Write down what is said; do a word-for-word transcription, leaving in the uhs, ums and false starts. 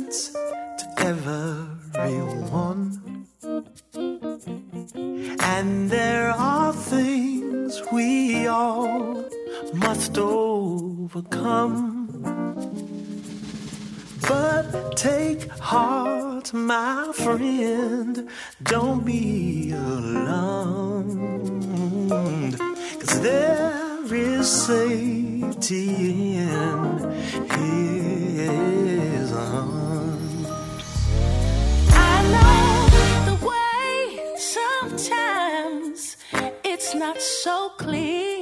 happens to everyone. And there are things we all must overcome. But take heart, my friend, don't be alarmed, 'cause there is safety in His arms. I know the way sometimes it's not so clear.